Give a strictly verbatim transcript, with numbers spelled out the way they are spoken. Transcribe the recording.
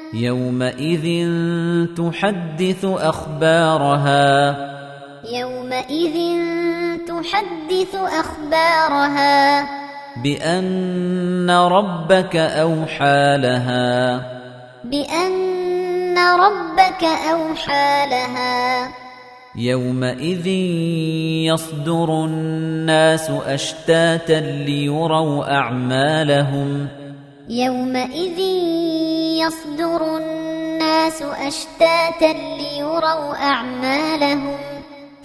يومئذ تحدث أخبارها يومئذ تحدث أخبارها بأن ربك أوحى لها بأن ربك أوحى لها يومئذ يصدر الناس أشتاتا ليروا أعمالهم يومئذ يصدر الناس أشتاتا ليروا أعمالهم